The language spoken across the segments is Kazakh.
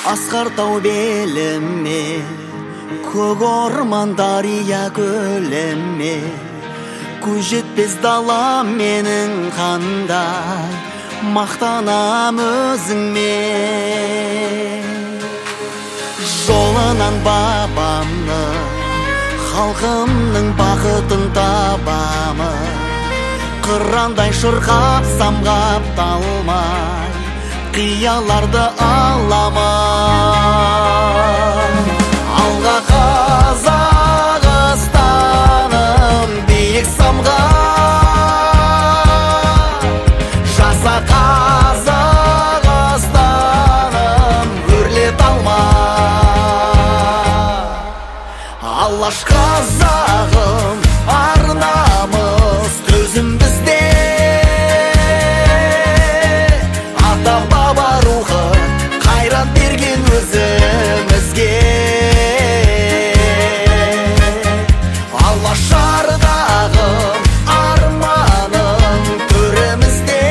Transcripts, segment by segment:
Асқар тау беліме, көк орман дария көліме, көз жетпес дала менің қандай, мақтанам өзіңмен. Жолынан бабамны, халқымның бақытын табамын. Қырандай шырқап самғап талмай, қияларды аламын. Алға Қазақстаным, биік самғап, жаса Қазақстаным, өрлет алмай. Алаш қазағым, арнамыз, төзім бізде. Ата баба рухы қайрат берген өзімізге. Алаш ардағым, арманым төрімізде.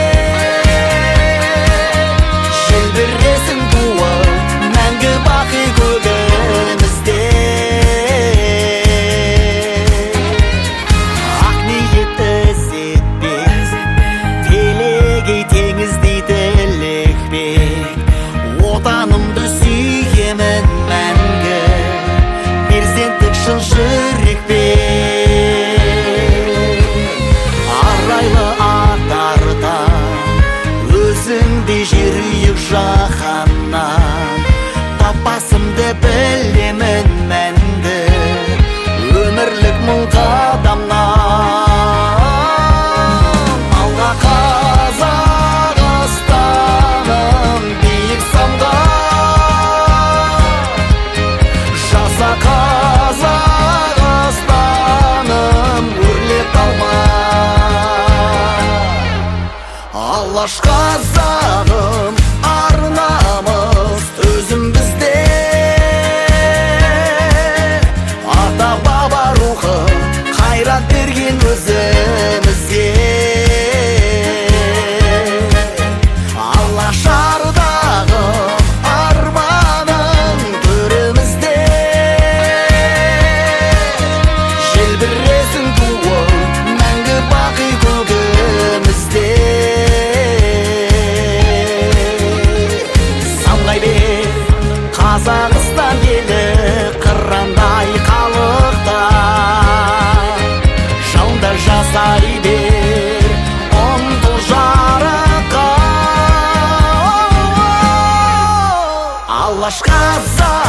Желбіресін туы, мәңгі бақи көгімізде. Ақ ниет ізетпес, телегей теңіздей тілекпек. Отанымды сүйемін мәңгі, перзенттік шын жүрекпен. Арайлы атарда өзіңдей жерүйік жаһаннан, таппасымды білемін мәнді, өмірлік мың қадамнан. Алға Қазақстаным, биік самғап, жаса Қазақстаным, өрлет алмай. Алаш қазағым, арнамыз, төзім бізде. Ата баба рухы қайрат берген өзімізге. Алаш ардағым, арманым төрімізде. Желбіресін туы, мәңгі бақи көгімізде. Самғай бер Қазақстан елі, қырандай халықта. Жалында жасай бер, ұмтыл жарыққа. Алаш қазақ